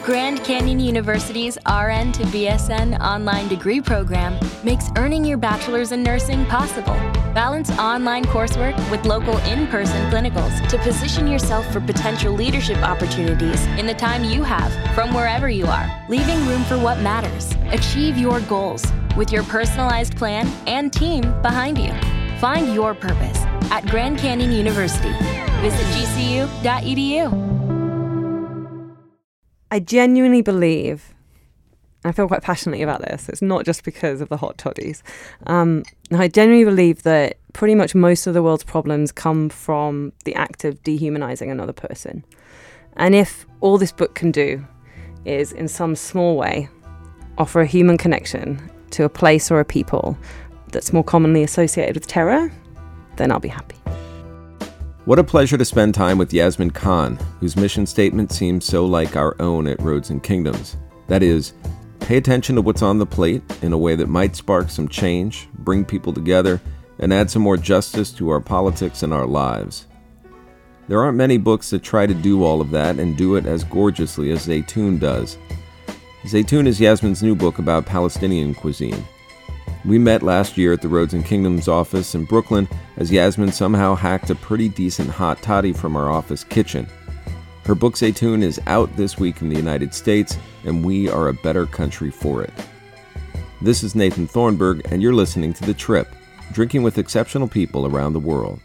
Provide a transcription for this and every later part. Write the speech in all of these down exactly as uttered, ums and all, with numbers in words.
Grand Canyon University's R N to B S N online degree program makes earning your bachelor's in nursing possible. Balance online coursework with local in-person clinicals to position yourself for potential leadership opportunities in the time you have from wherever you are, leaving room for what matters. Achieve your goals with your personalized plan and team behind you. Find your purpose at Grand Canyon University. Visit g c u dot e d u. I genuinely believe, and I feel quite passionately about this, it's not just because of the hot toddies. Um, I genuinely believe that pretty much most of the world's problems come from the act of dehumanizing another person. And if all this book can do is, in some small way, offer a human connection to a place or a people that's more commonly associated with terror, then I'll be happy. What a pleasure to spend time with Yasmin Khan, whose mission statement seems so like our own at Roads and Kingdoms. That is, pay attention to what's on the plate in a way that might spark some change, bring people together, and add some more justice to our politics and our lives. There aren't many books that try to do all of that and do it as gorgeously as Zaytoun does. Zaytoun is Yasmin's new book about Palestinian cuisine. We met last year at the Roads and Kingdoms office in Brooklyn as Yasmin somehow hacked a pretty decent hot toddy from our office kitchen. Her book Zaytoun is out this week in the United States, and we are a better country for it. This is Nathan Thornburg, and you're listening to The Trip, drinking with exceptional people around the world.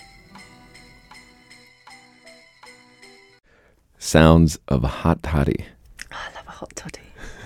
Sounds of a hot toddy. Oh, I love a hot toddy.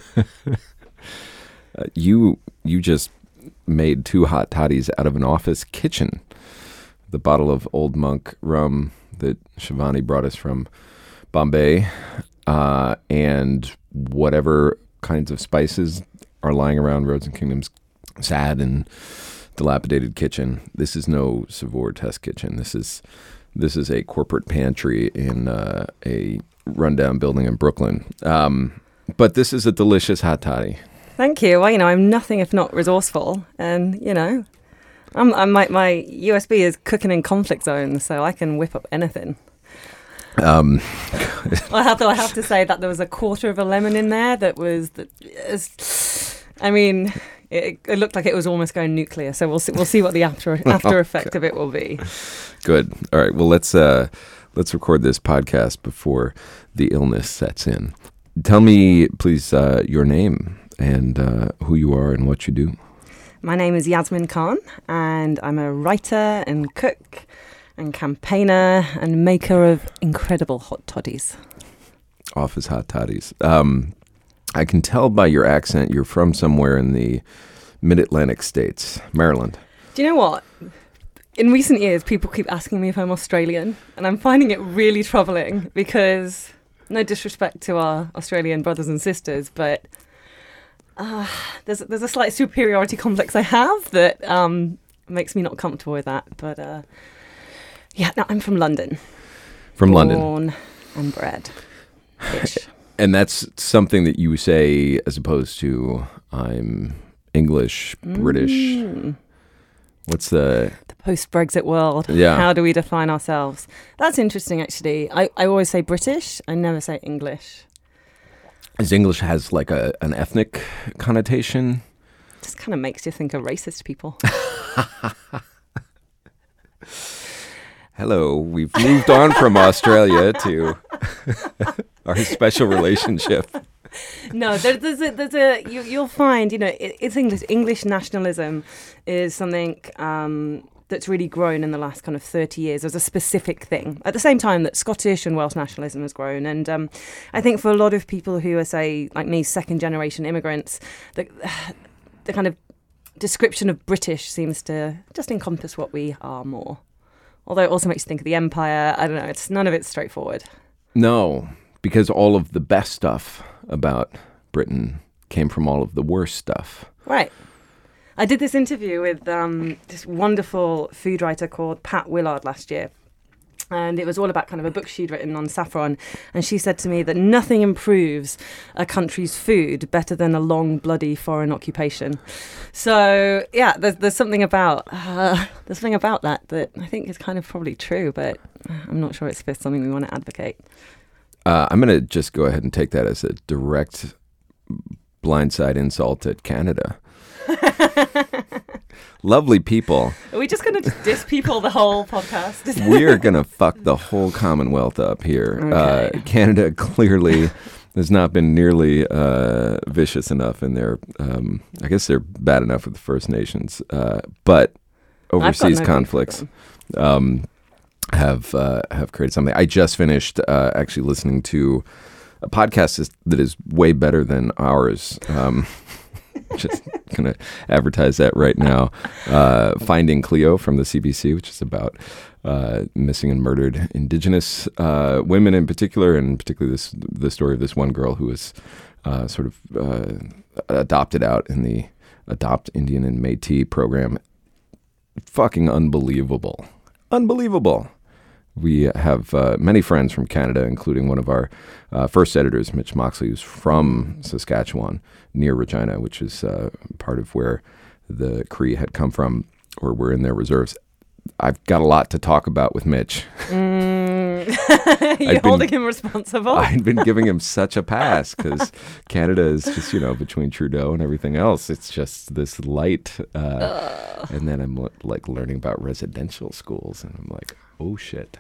uh, you you just made two hot toddies out of an office kitchen. The bottle of Old Monk rum that Shivani brought us from Bombay, uh, and whatever kinds of spices are lying around Roads and Kingdom's sad and dilapidated kitchen. This is no Savour test kitchen. This is this is a corporate pantry in uh, a rundown building in Brooklyn. Um, but this is a delicious hot toddy. Thank you. Well, you know, I'm nothing if not resourceful, and you know, I'm, I'm my, my U S B is cooking in conflict zones, so I can whip up anything. Um, I have to. I have to say that there was a quarter of a lemon in there. That was. That is, I mean, it, it looked like it was almost going nuclear. So we'll see. We'll see what the after after effect okay. of it will be. Good. All right. Well, let's uh, let's record this podcast before the illness sets in. Tell me, please, uh, your name and uh, who you are and what you do. My name is Yasmin Khan, and I'm a writer and cook and campaigner and maker of incredible hot toddies. Office hot toddies. Um, I can tell by your accent you're from somewhere in the mid-Atlantic states, Maryland. Do you know what? In recent years, people keep asking me if I'm Australian, and I'm finding it really troubling because, no disrespect to our Australian brothers and sisters, but uh, there's there's a slight superiority complex I have that um, makes me not comfortable with that. But uh, yeah, no, I'm from London. From Born London. Born and bred. And that's something that you say as opposed to I'm English, British. Mm. What's the... The post-Brexit world. Yeah. How do we define ourselves? That's interesting, actually. I, I always say British. I never say English. As English has like a an ethnic connotation. Just kind of makes you think of racist people. Hello, we've moved on from Australia to our special relationship. No, there, there's a, there's a, you, you'll find, you know, it, it's English. English nationalism is something um, that's really grown in the last kind of thirty years as a specific thing. At the same time that Scottish and Welsh nationalism has grown. And um, I think for a lot of people who are, say, like me, second generation immigrants, the, the kind of description of British seems to just encompass what we are more. Although it also makes you think of the empire. I don't know. It's none of it's straightforward. No, because all of the best stuff about Britain came from all of the worst stuff. Right. I did this interview with um, this wonderful food writer called Pat Willard last year. And it was all about kind of a book she'd written on saffron. And she said to me that nothing improves a country's food better than a long, bloody foreign occupation. So, yeah, there's there's something about uh, there's something about that that I think is kind of probably true, but I'm not sure it's something we want to advocate. Uh, I'm going to just go ahead and take that as a direct blindside insult at Canada. Lovely people. Are we just going to diss people the whole podcast? We're going to fuck the whole Commonwealth up here. Okay. Uh, Canada clearly has not been nearly uh, vicious enough in their, um, I guess they're bad enough with the First Nations, uh, but overseas no conflicts um, have uh, have created something. I just finished uh, actually listening to a podcast is, that is way better than ours. Um Just going to advertise that right now. Uh, Finding Cleo from the C B C, which is about uh, missing and murdered Indigenous uh, women in particular, and particularly this the story of this one girl who was uh, sort of uh, adopted out in the Adopt Indian and Métis program. Fucking unbelievable. Unbelievable. We have uh, many friends from Canada, including one of our uh, first editors, Mitch Moxley, who's from Saskatchewan, near Regina, which is uh, part of where the Cree had come from, or were in their reserves. I've got a lot to talk about with Mitch. Mm. You're been, holding him responsible. I've been giving him such a pass because Canada is just, you know, between Trudeau and everything else. It's just this light. Uh, and then I'm like learning about residential schools, and I'm like, oh shit.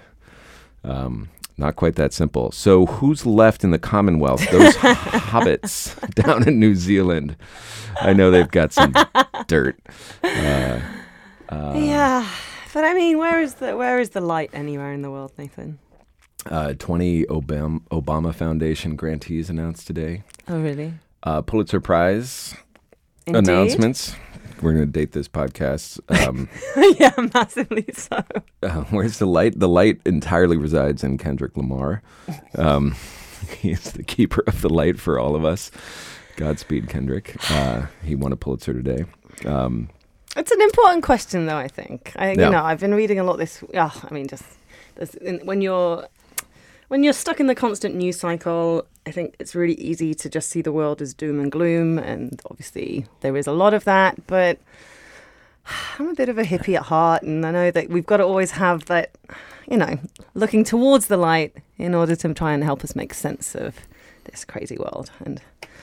Um, not quite that simple. So who's left in the Commonwealth? Those hobbits down in New Zealand. I know they've got some dirt. Uh, uh, yeah, but I mean, where is the where is the light anywhere in the world, Nathan? Uh, twenty Obama, Obama Foundation grantees announced today. Oh, really? Uh, Pulitzer Prize Indeed. announcements. We're going to date this podcast. Um, yeah, massively so. Uh, where's the light? The light entirely resides in Kendrick Lamar. Um, he's the keeper of the light for all of us. Godspeed, Kendrick. Uh, he won a Pulitzer today. Um, it's an important question, though, I think. I, yeah. You know, I've been reading a lot this... Oh, I mean, just... When you're... When you're stuck in the constant news cycle, I think it's really easy to just see the world as doom and gloom. And obviously there is a lot of that. But I'm a bit of a hippie at heart. And I know that we've got to always have that, you know, looking towards the light in order to try and help us make sense of this crazy world. And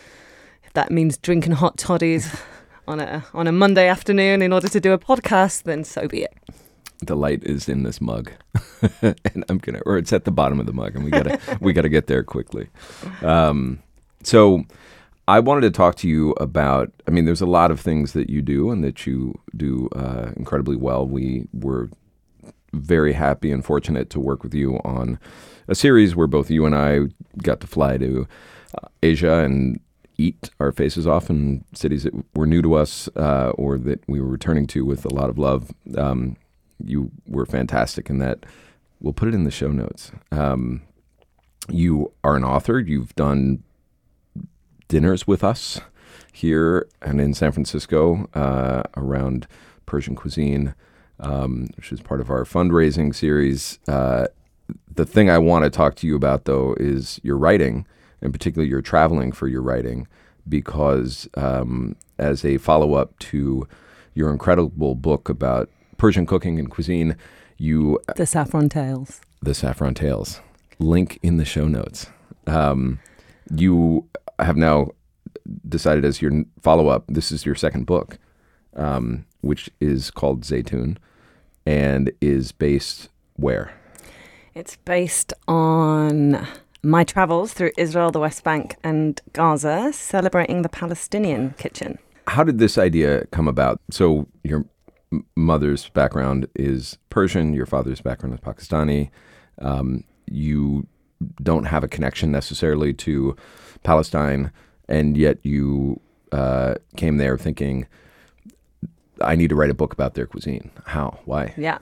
if that means drinking hot toddies on a on a Monday afternoon in order to do a podcast, then so be it. The light is in this mug, and I'm gonna, or it's at the bottom of the mug, and we gotta, we gotta get there quickly. Um, so, I wanted to talk to you about. I mean, there's a lot of things that you do, and that you do uh, incredibly well. We were very happy and fortunate to work with you on a series where both you and I got to fly to uh, Asia and eat our faces off in cities that were new to us, uh, or that we were returning to with a lot of love. Um, You were fantastic in that. We'll put it in the show notes. Um, you are an author. You've done dinners with us here and in San Francisco uh, around Persian cuisine, um, which is part of our fundraising series. Uh, the thing I want to talk to you about, though, is your writing, and particularly your traveling for your writing, because um, as a follow-up to your incredible book about Persian cooking and cuisine, you... The Saffron Tales. The Saffron Tales. Link in the show notes. Um, you have now decided as your follow-up, this is your second book, um, which is called Zaytun, and is based where? It's based on my travels through Israel, the West Bank, and Gaza, celebrating the Palestinian kitchen. How did this idea come about? So your mother's background is Persian, your father's background is Pakistani. Um, you don't have a connection necessarily to Palestine, and yet you uh, came there thinking, I need to write a book about their cuisine. How? Why? Yeah.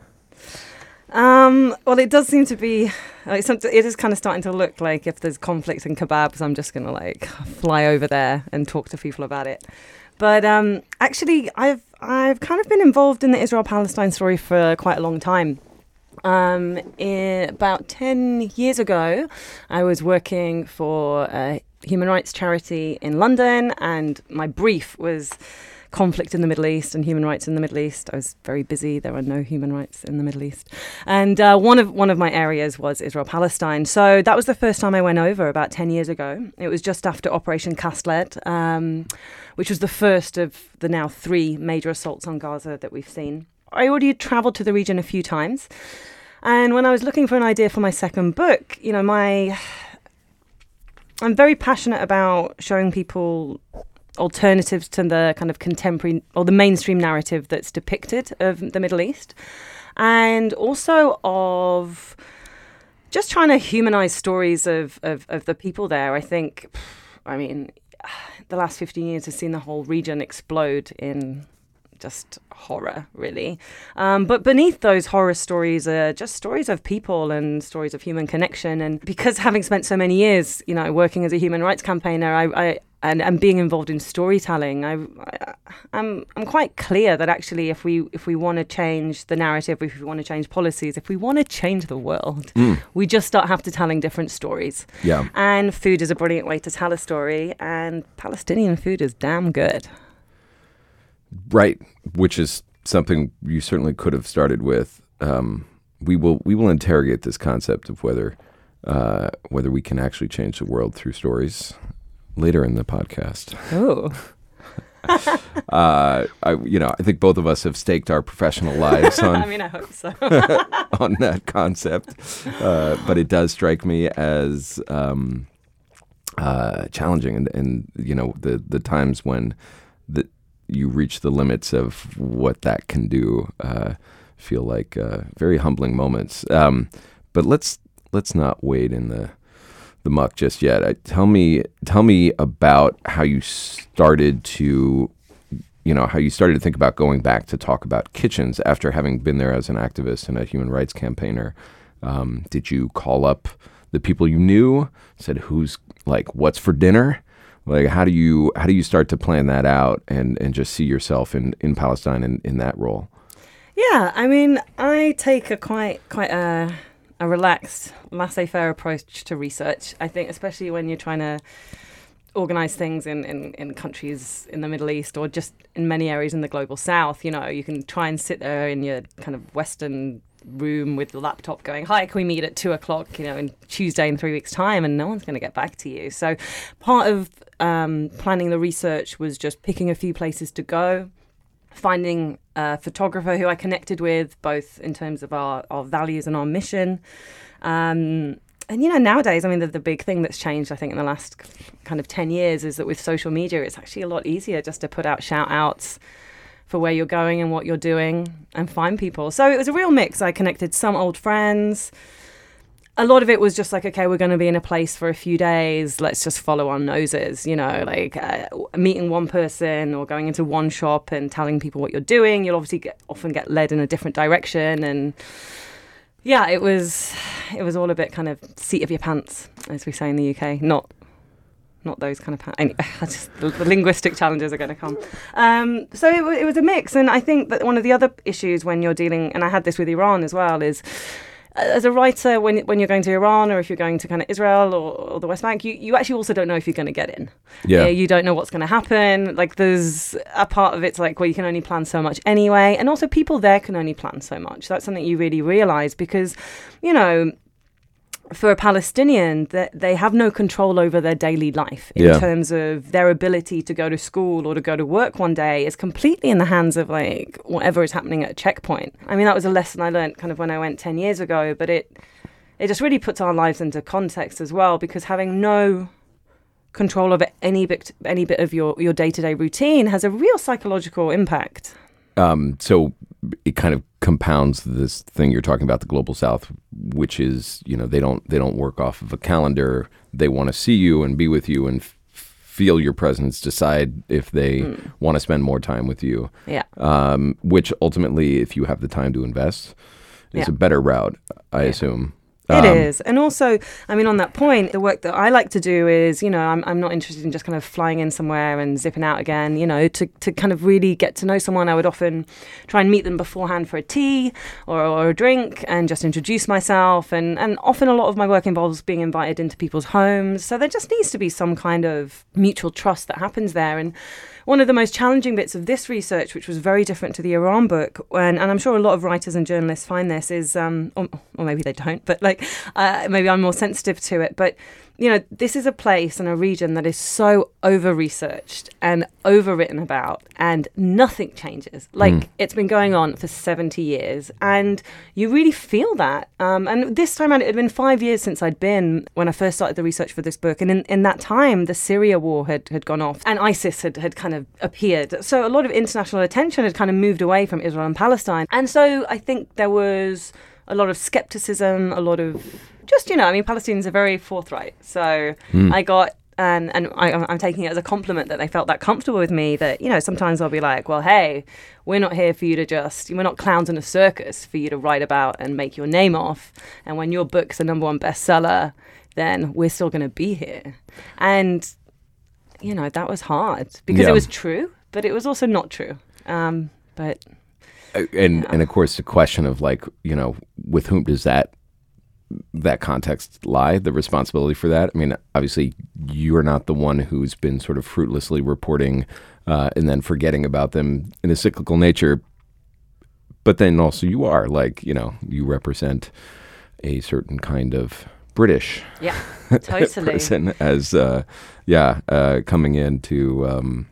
Um, well, it does seem to be, like, it is kind of starting to look like if there's conflict in kebabs, I'm just going to like fly over there and talk to people about it. But um, actually, I've I've kind of been involved in the Israel-Palestine story for quite a long time. Um, in, about ten years ago, I was working for a human rights charity in London, and my brief was conflict in the Middle East and human rights in the Middle East. I was very busy. There are no human rights in the Middle East. And uh, one of one of my areas was Israel-Palestine. So that was the first time I went over about ten years ago. It was just after Operation Cast Lead, um, which was the first of the now three major assaults on Gaza that we've seen. I already had travelled to the region a few times. And when I was looking for an idea for my second book, you know, my... I'm very passionate about showing people alternatives to the kind of contemporary or the mainstream narrative that's depicted of the Middle East, and also of just trying to humanize stories of, of, of the people there. I think, I mean, the last fifteen years has seen the whole region explode in just horror, really. Um, but beneath those horror stories are just stories of people and stories of human connection. And because having spent so many years, you know, working as a human rights campaigner, I, I and, and being involved in storytelling, I, I, I'm I'm quite clear that actually, if we if we want to change the narrative, if we want to change policies, if we want to change the world, mm. we just start have to telling different stories. Yeah. And food is a brilliant way to tell a story, and Palestinian food is damn good. Right, which is something you certainly could have started with. Um, we will we will interrogate this concept of whether uh, whether we can actually change the world through stories later in the podcast. Oh, uh, I you know I think both of us have staked our professional lives on. I mean, I hope so. on that concept, uh, but it does strike me as um, uh, challenging, and, and you know the the times when the you reach the limits of what that can do, uh, feel like uh, very humbling moments. Um, but let's let's not wade in the the muck just yet. I, tell me tell me about how you started to, you know, how you started to think about going back to talk about kitchens after having been there as an activist and a human rights campaigner. Um, did you call up the people you knew? Said, who's like, what's for dinner? Like, how do you how do you start to plan that out and, and just see yourself in, in Palestine in, in that role? Yeah, I mean, I take a quite quite a, a relaxed, laissez-faire approach to research. I think especially when you're trying to organize things in, in, in countries in the Middle East or just in many areas in the global south, you know, you can try and sit there in your kind of Western room with the laptop going, hi, can we meet at two o'clock, you know, in Tuesday in three weeks' time, and no one's going to get back to you. So part of um, planning the research was just picking a few places to go, finding a photographer who I connected with, both in terms of our, our values and our mission. Um, and, you know, nowadays, I mean, the, the big thing that's changed, I think, in the last kind of ten years is that with social media, it's actually a lot easier just to put out shout outs for where you're going and what you're doing and find people. So it was a real mix. I connected some old friends. A lot of it was just like, okay, we're going to be in a place for a few days. Let's just follow our noses, you know, like uh, meeting one person or going into one shop and telling people what you're doing. You'll obviously get, often get led in a different direction. And yeah, it was it was all a bit kind of seat of your pants, as we say in the U K. Not Not those kind of... Pa- anyway, just, the, the linguistic challenges are going to come. Um, so it, w- it was a mix. And I think that one of the other issues when you're dealing... And I had this with Iran as well, is uh, as a writer, when when you're going to Iran or if you're going to kind of Israel or, or the West Bank, you, you actually also don't know if you're going to get in. Yeah. Uh, you don't know what's going to happen. Like there's a part of it's like, well, you can only plan so much anyway. And also people there can only plan so much. That's something you really realise because, you know... For a Palestinian, that they have no control over their daily life in yeah. terms of their ability to go to school or to go to work one day is completely in the hands of like whatever is happening at a checkpoint. I mean, that was a lesson I learned kind of when I went ten years ago, but it it just really puts our lives into context as well, because having no control over any bit any bit of your, your day-to-day routine has a real psychological impact. Um, so it kind of compounds this thing you're talking about, the global south, which is, you know, they don't they don't work off of a calendar. They want to see you and be with you and f- feel your presence, decide if they mm. want to spend more time with you. Yeah. Um, which ultimately, if you have the time to invest, is yeah. a better route, I yeah. assume. It Um, is. And also, I mean, on that point, the work that I like to do is, you know, I'm, I'm not interested in just kind of flying in somewhere and zipping out again. You know, to, to kind of really get to know someone, I would often try and meet them beforehand for a tea or, or a drink and just introduce myself. And, and often a lot of my work involves being invited into people's homes. So there just needs to be some kind of mutual trust that happens there. And one of the most challenging bits of this research, which was very different to the Iran book, when, and I'm sure a lot of writers and journalists find this, is, um, or, or maybe they don't, but like uh, maybe I'm more sensitive to it. But, you know, this is a place and a region that is so over-researched and overwritten about, and nothing changes. Like, mm. it's been going on for seventy years, and you really feel that. Um, and this time around, it had been five years since I'd been when I first started the research for this book. And in, in that time, the Syria war had, had gone off, and ISIS had, had kind of appeared. So a lot of international attention had kind of moved away from Israel and Palestine. And so I think there was a lot of skepticism, a lot of just, you know, I mean, Palestinians are very forthright. So mm. I got, and, and I, I'm taking it as a compliment that they felt that comfortable with me, that, you know, sometimes I'll be like, well, hey, we're not here for you to just, we're not clowns in a circus for you to write about and make your name off. And when your book's a number one bestseller, then we're still going to be here. And, you know, that was hard because yeah. it was true, but it was also not true. Um, but... And, yeah. and of course, the question of, like, you know, with whom does that that context lie, the responsibility for that? I mean, obviously, you're not the one who's been sort of fruitlessly reporting uh, and then forgetting about them in a cyclical nature. But then also you are, like, you know, you represent a certain kind of British yeah, totally. person as, uh, yeah, uh, coming in to... Um,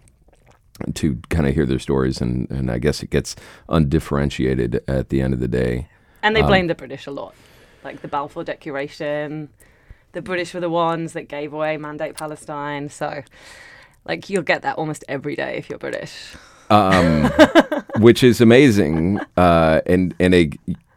to kind of hear their stories, and, and I guess it gets undifferentiated at the end of the day. And they blame um, the British a lot. Like the Balfour Declaration, the British were the ones that gave away Mandate Palestine. So, like, you'll get that almost every day if you're British. Um, which is amazing. Uh, and, and a,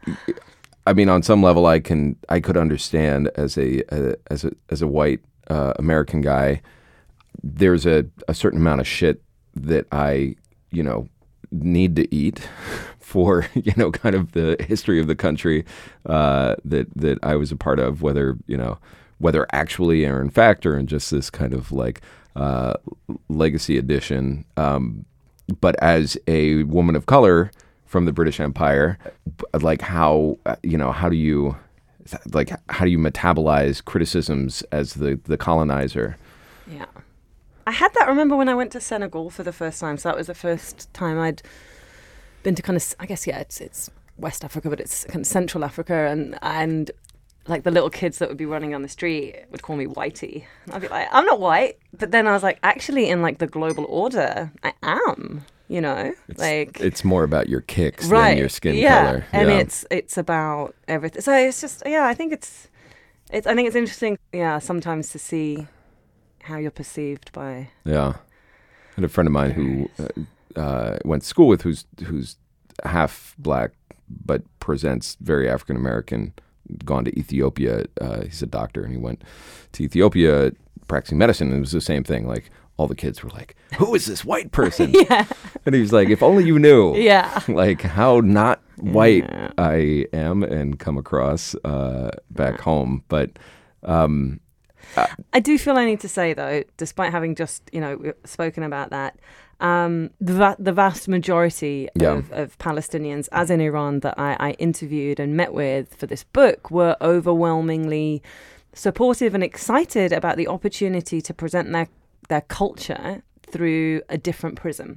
I mean, on some level, I can, I could understand as a, uh, as a, as a white uh, American guy, there's a, a certain amount of shit that I, you know, need to eat for, you know, kind of the history of the country uh, that that I was a part of, whether, you know, whether actually or in fact or in just this kind of like uh, legacy edition. Um, but as a woman of color from the British Empire, like how, you know, how do you, like, how do you metabolize criticisms as the, the colonizer? Yeah. I had that, remember, when I went to Senegal for the first time. So that was the first time I'd been to kind of, I guess, yeah, it's it's West Africa, but it's kind of Central Africa. And, and like the little kids that would be running on the street would call me whitey. And I'd be like, I'm not white. But then I was like, actually, in like the global order, I am, you know? It's, like it's more about your kicks right, than your skin yeah. color. And yeah. it's it's about everything. So it's just, yeah, I think it's, it's I think it's interesting, yeah, sometimes to see how you're perceived by. Yeah, I had a friend of mine who uh, uh, went to school with who's who's half black but presents very African American. Gone to Ethiopia. Uh, he's a doctor, and he went to Ethiopia practicing medicine. And it was the same thing. Like all the kids were like, "Who is this white person?" yeah. And he was like, "If only you knew." Yeah. Like how not white yeah. I am and come across uh, back home, but. Um, Uh, I do feel I need to say, though, despite having just, you know, spoken about that, um, the, va- the vast majority yeah. of, of Palestinians, as in Iran, that I, I interviewed and met with for this book were overwhelmingly supportive and excited about the opportunity to present their, their culture through a different prism.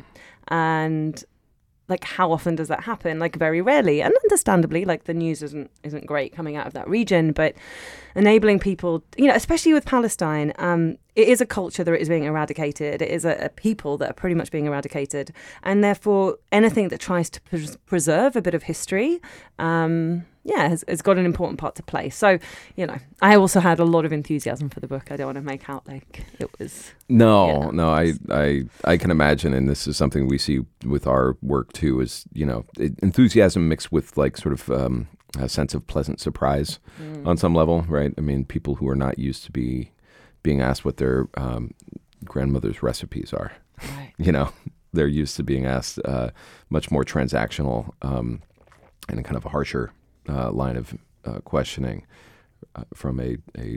And like, how often does that happen? Like, very rarely. And understandably, like, the news isn't isn't great coming out of that region, but enabling people, you know, especially with Palestine, um, it is a culture that is being eradicated. It is a, a people that are pretty much being eradicated. And therefore, anything that tries to pres- preserve a bit of history, um, yeah, has, has got an important part to play. So, you know, I also had a lot of enthusiasm for the book. I don't want to make out like it was... No, you know, no, I, I, I can imagine, and this is something we see with our work too, is, you know, it, enthusiasm mixed with like sort of um, a sense of pleasant surprise mm. on some level, right? I mean, people who are not used to be being asked what their um, grandmother's recipes are, right. you know, they're used to being asked uh, much more transactional um, and kind of a harsher uh, line of uh, questioning. uh, from a, a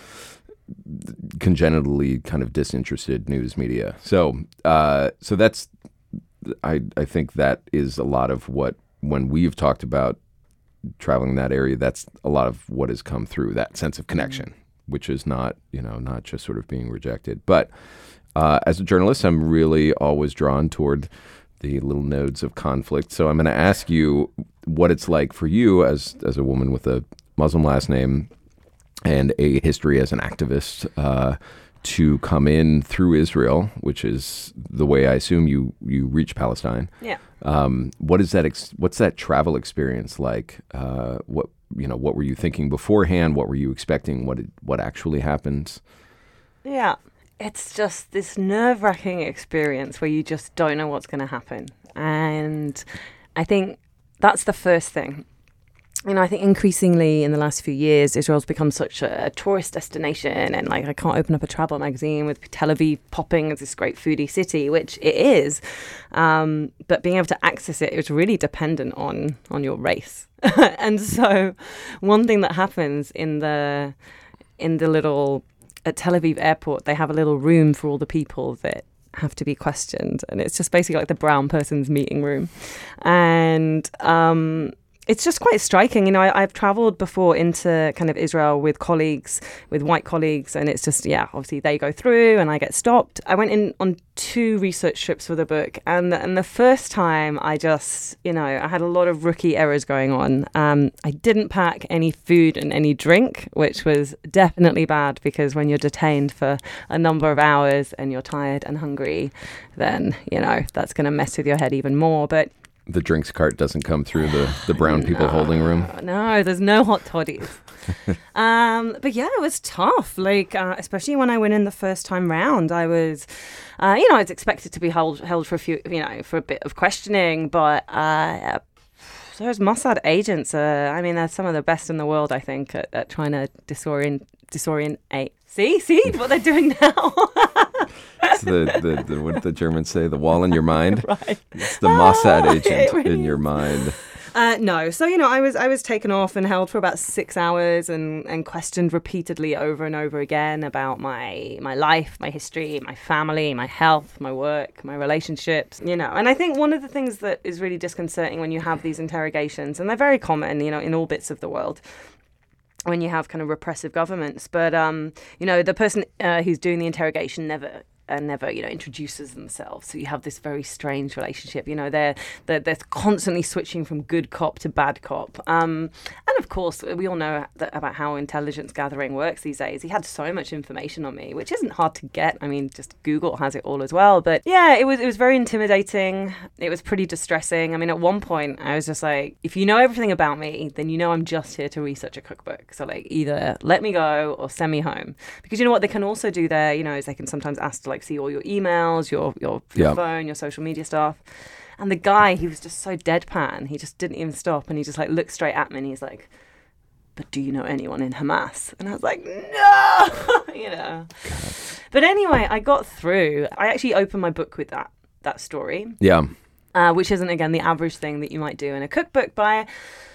congenitally kind of disinterested news media. So, uh, so that's, I, I think that is a lot of what, when we've talked about traveling in that area, that's a lot of what has come through, that sense of connection, mm-hmm. which is not, you know, not just sort of being rejected. But uh, as a journalist, I'm really always drawn toward the little nodes of conflict. So I'm going to ask you what it's like for you as as a woman with a Muslim last name and a history as an activist uh, to come in through Israel, which is the way I assume you you reach Palestine. Yeah. Um, what is that? Ex- what's that travel experience like? Uh, what you know? What were you thinking beforehand? What were you expecting? What did, what actually happened? Yeah. It's just this nerve-wracking experience where you just don't know what's going to happen. And I think that's the first thing. You know, I think increasingly in the last few years, Israel's become such a, a tourist destination. And, like, I can't open up a travel magazine with Tel Aviv popping as this great foodie city, which it is. Um, but being able to access it is really dependent on, on your race. And so one thing that happens in the in the little... At Tel Aviv airport, they have a little room for all the people that have to be questioned. And it's just basically like the brown person's meeting room. And um, it's just quite striking. You know, I, I've traveled before into kind of Israel with colleagues, with white colleagues. And it's just, yeah, obviously they go through and I get stopped. I went in on two research trips for the book. And, and the first time I just, you know, I had a lot of rookie errors going on. Um, I didn't pack any food and any drink, which was definitely bad because when you're detained for a number of hours and you're tired and hungry, then, you know, that's going to mess with your head even more. But the drinks cart doesn't come through the, the brown no, people holding room? No, there's no hot toddies. um, but yeah, it was tough. Like, uh, especially when I went in the first time round, I was, uh, you know, I was expected to be held, held for a few, you know, for a bit of questioning, but uh, those Mossad agents, uh, I mean, they're some of the best in the world, I think, at, at trying to disorient, disorientate. See, see what they're doing now. It's the, the, the, what did the Germans say? The wall in your mind? Right. It's the Mossad oh, agent really in your mind. Uh, no. So, you know, I was I was taken off and held for about six hours and, and questioned repeatedly over and over again about my my life, my history, my family, my health, my work, my relationships, you know. And I think one of the things that is really disconcerting when you have these interrogations, and they're very common, you know, in all bits of the world, when you have kind of repressive governments. But, um, you know, the person uh, who's doing the interrogation never... and never, you know, introduces themselves. So you have this very strange relationship. You know, they're they're, they're constantly switching from good cop to bad cop. Um, and of course, we all know that, about how intelligence gathering works these days. He had so much information on me, which isn't hard to get. I mean, just Google has it all as well. But yeah, it was it was very intimidating. It was pretty distressing. I mean, at one point, I was just like, if you know everything about me, then you know I'm just here to research a cookbook. So like, either let me go or send me home. Because you know what they can also do there, you know, is they can sometimes ask to like see all your emails, your your, your yeah. phone, your social media stuff. And the guy, he was just so deadpan. He just didn't even stop. And he just like looked straight at me and he's like, but do you know anyone in Hamas? And I was like, no, you know. But anyway, I got through. I actually opened my book with that, that story. Yeah. Uh, which isn't, again, the average thing that you might do in a cookbook. But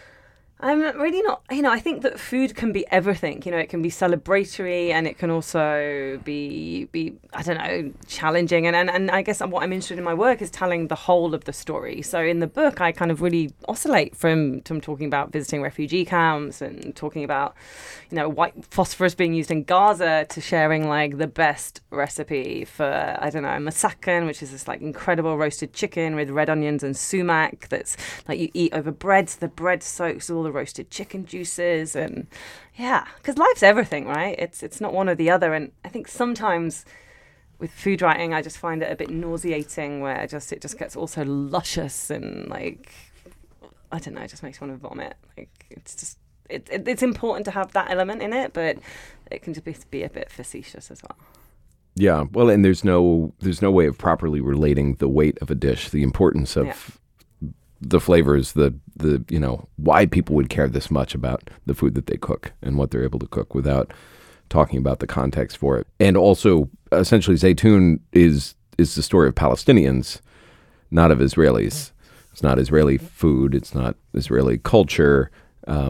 I'm really not, you know, I think that food can be everything. You know, it can be celebratory and it can also be, be I don't know, challenging. And, and, and I guess what I'm interested in my work is telling the whole of the story. So in the book, I kind of really oscillate from, from talking about visiting refugee camps and talking about, you know, white phosphorus being used in Gaza to sharing like the best recipe for, I don't know, masakan, which is this like incredible roasted chicken with red onions and sumac that's like you eat over bread. So the bread soaks all the roasted chicken juices. And yeah, because life's everything, right? It's it's not one or the other. And I think sometimes with food writing, I just find it a bit nauseating where just it just gets all so luscious and like, I don't know, it just makes me want to vomit. Like it's just, it, it, it's important to have that element in it, but it can just be, be a bit facetious as well. Yeah, well, and there's no there's no way of properly relating the weight of a dish, the importance of yeah. the flavors, the the you know why people would care this much about the food that they cook and what they're able to cook without talking about the context for it. And also, essentially, Zaytoun is is the story of Palestinians, not of Israelis. It's not Israeli food. It's not Israeli culture. Um,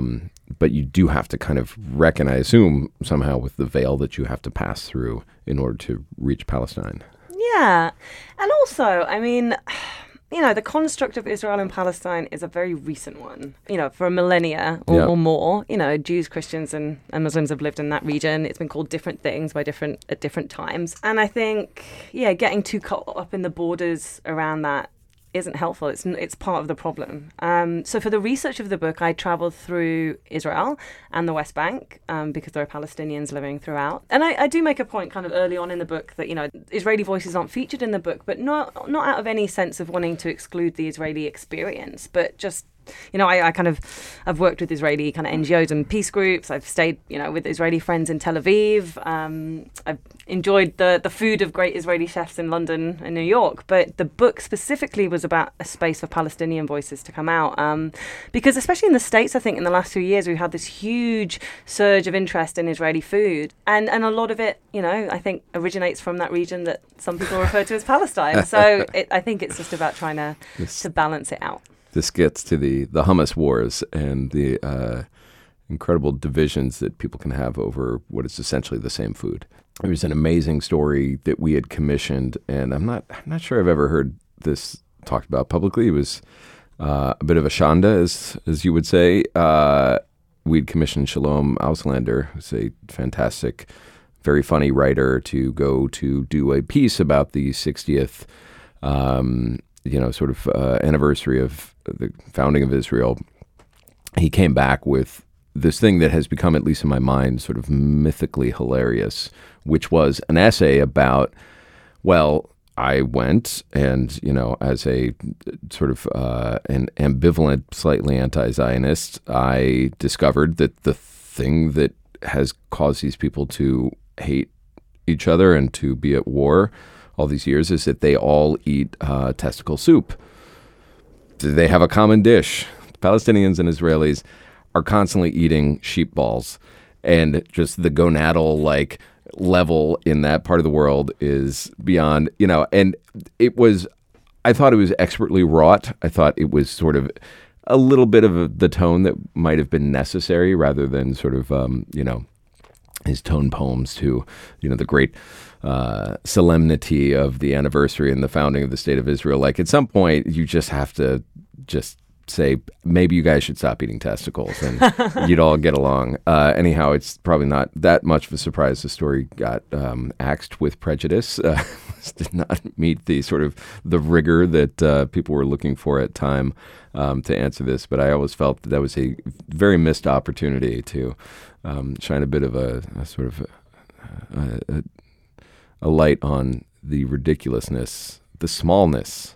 but you do have to kind of reckon, I assume, somehow with the veil that you have to pass through in order to reach Palestine. Yeah. And also, I mean, you know, the construct of Israel and Palestine is a very recent one. You know, for a millennia or, Yeah. or more, you know, Jews, Christians and, and Muslims have lived in that region. It's been called different things by different at different times. And I think, yeah, getting too caught up in the borders around that isn't helpful. It's it's part of the problem. Um, so for the research of the book, I traveled through Israel and the West Bank um, because there are Palestinians living throughout. And I, I do make a point kind of early on in the book that, you know, Israeli voices aren't featured in the book, but not not out of any sense of wanting to exclude the Israeli experience, but just, you know, I, I kind of, I've worked with Israeli kind of N G Os and peace groups. I've stayed, you know, with Israeli friends in Tel Aviv. Um, I've enjoyed the, the food of great Israeli chefs in London and New York. But the book specifically was about a space for Palestinian voices to come out. Um, because especially in the States, I think in the last few years, we've had this huge surge of interest in Israeli food. And, and a lot of it, you know, I think originates from that region that some people refer to as Palestine. So it, I think it's just about trying to, Yes. to balance it out. This gets to the, the hummus wars and the uh, incredible divisions that people can have over what is essentially the same food. There was an amazing story that we had commissioned, and I'm not I'm not sure I've ever heard this talked about publicly. It was uh, a bit of a shanda, as as you would say. Uh, we'd commissioned Shalom Auslander, who's a fantastic, very funny writer, to go to do a piece about the sixtieth um you know, sort of uh, anniversary of the founding of Israel. He came back with this thing that has become, at least in my mind, sort of mythically hilarious, which was an essay about, well, I went and, you know, as a sort of uh, an ambivalent, slightly anti-Zionist, I discovered that the thing that has caused these people to hate each other and to be at war all these years is that they all eat uh, testicle soup. They have a common dish. Palestinians and Israelis are constantly eating sheep balls, and just the gonadal like level in that part of the world is beyond, you know, and it was, I thought it was expertly wrought. I thought it was sort of a little bit of a, the tone that might have been necessary rather than sort of, um, you know, his tone poems to, you know, the great uh, solemnity of the anniversary and the founding of the State of Israel. Like at some point, you just have to just say, maybe you guys should stop eating testicles and you'd all get along. Uh, anyhow, it's probably not that much of a surprise the story got um, axed with prejudice. Uh, did not meet the sort of the rigor that uh, people were looking for at time um, to answer this. But I always felt that, that was a very missed opportunity to um, shine a bit of a, a sort of a, a, a light on the ridiculousness, the smallness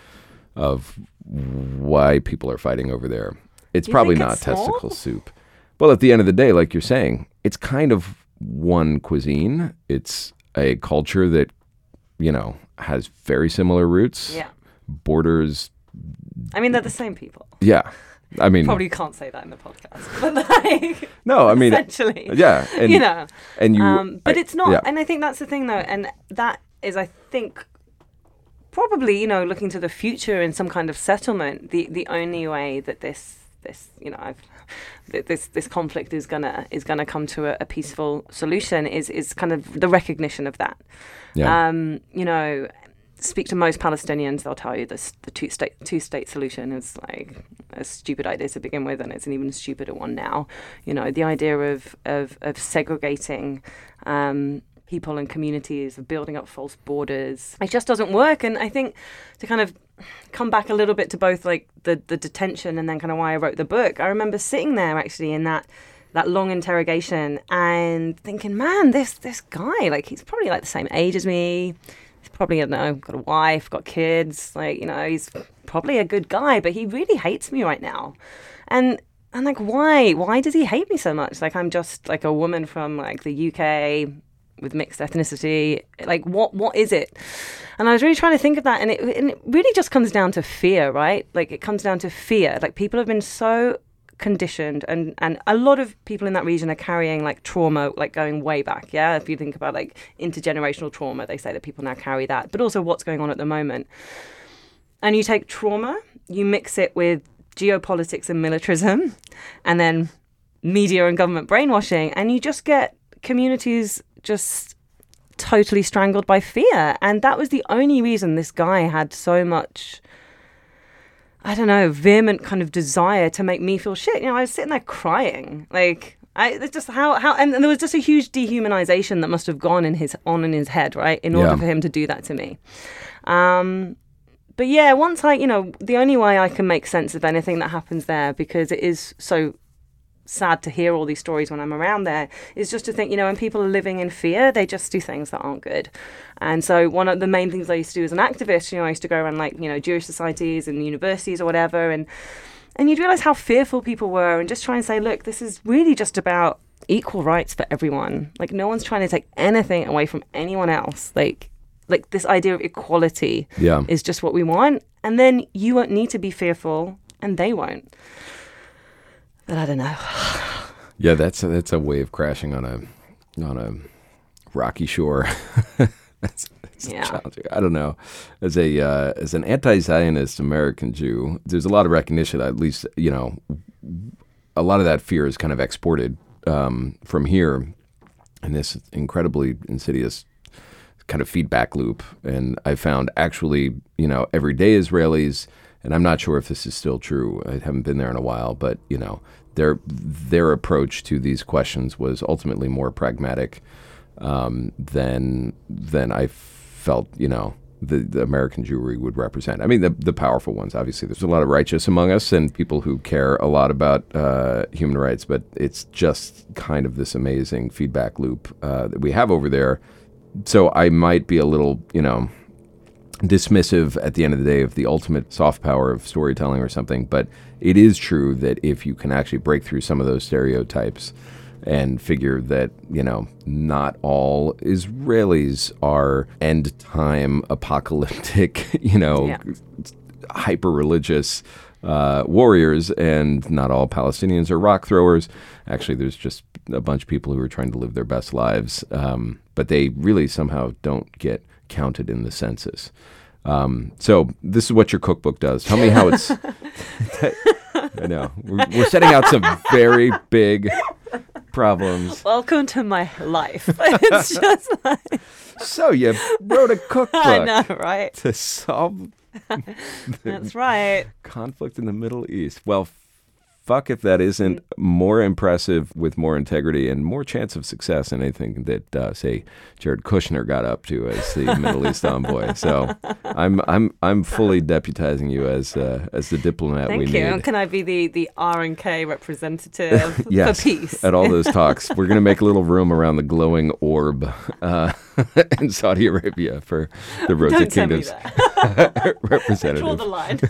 of why people are fighting over there. It's You probably think not it's small? testicle soup. Well, at the end of the day, like you're saying, it's kind of one cuisine. It's a culture that, you know, has very similar roots. Yeah. Borders. I mean, they're the same people. Yeah. I mean, Probably can't say that in the podcast, but like, no, I mean, essentially, yeah. And, you know, and you, um, but I- it's not, yeah. and I think that's the thing though, and that is, I think, probably, you know, looking to the future in some kind of settlement, the, the only way that this, this, you know, I've, that this, this conflict is gonna, is gonna come to a, a peaceful solution is, is kind of the recognition of that. Yeah. Um, you know, speak to most Palestinians, they'll tell you this, the two state, two state solution is like a stupid idea to begin with, and it's an even stupider one now. You know, the idea of, of, of segregating, um, people and communities, of building up false borders. It just doesn't work. And I think to kind of come back a little bit to both like the, the detention and then kind of why I wrote the book, I remember sitting there actually in that that long interrogation and thinking, man, this this guy, like he's probably like the same age as me. He's probably, I don't know, got a wife, got kids, like, you know, he's probably a good guy, but he really hates me right now. And and like, why? Why does he hate me so much? Like, I'm just like a woman from like the U K with mixed ethnicity. Like, what what is it? And I was really trying to think of that, and it, and it really just comes down to fear, right? Like, it comes down to fear. Like, people have been so conditioned, and and a lot of people in that region are carrying like trauma, like going way back. Yeah, if you think about like intergenerational trauma, they say that people now carry that, but also what's going on at the moment. And you take trauma, you mix it with geopolitics and militarism, and then media and government brainwashing, and you just get communities just totally strangled by fear. And that was the only reason this guy had so much, I don't know, vehement kind of desire to make me feel shit. You know, I was sitting there crying, like, I it's just how how and, and there was just a huge dehumanization that must have gone in his on in his head, right, in order Yeah. for him to do that to me. Um, but yeah, once I, you know, the only way I can make sense of anything that happens there, because it is so sad to hear all these stories when I'm around there, is just to think, you know, when people are living in fear, they just do things that aren't good. And so one of the main things I used to do as an activist, you know, I used to go around like, you know, Jewish societies and universities or whatever, and and you'd realize how fearful people were, and just try and say, look, this is really just about equal rights for everyone. Like, no one's trying to take anything away from anyone else. Like, like this idea of equality Yeah. is just what we want. And then you won't need to be fearful, and they won't. But I don't know. Yeah, that's a, that's a wave crashing on a on a rocky shore. that's, that's Yeah. challenging. I don't know. As a uh, as an anti-Zionist American Jew, there's a lot of recognition. At least, you know, a lot of that fear is kind of exported um, from here in this incredibly insidious kind of feedback loop. And I found actually, you know, everyday Israelis, and I'm not sure if this is still true. I haven't been there in a while, but you know, their their approach to these questions was ultimately more pragmatic um, than than I felt, you know, the, the American Jewry would represent. I mean, the the powerful ones. Obviously, there's a lot of righteous among us and people who care a lot about uh, human rights, but it's just kind of this amazing feedback loop uh, that we have over there. So I might be a little, you know, dismissive at the end of the day of the ultimate soft power of storytelling or something, but it is true that if you can actually break through some of those stereotypes and figure that, you know, not all Israelis are end time apocalyptic, you know, Yeah. hyper religious uh, warriors, and not all Palestinians are rock throwers. Actually, there's just a bunch of people who are trying to live their best lives, um, but they really somehow don't get counted in the census. Um, so this is what your cookbook does. Tell me how it's... I know. We're, we're setting out some very big problems. Welcome to my life. It's just like, So you wrote a cookbook I know, right? to solve That's right. conflict in the Middle East. Well, fuck if that isn't more impressive, with more integrity and more chance of success than anything that, uh, say, Jared Kushner got up to as the Middle East envoy. So I'm I'm I'm fully deputizing you as uh, as the diplomat Thank we you. need. And can I be the, the R and K representative Yes, for peace? at all those talks. We're going to make a little room around the glowing orb uh, in Saudi Arabia for the Road Don't to send me Kingdoms there. representative. Draw the line.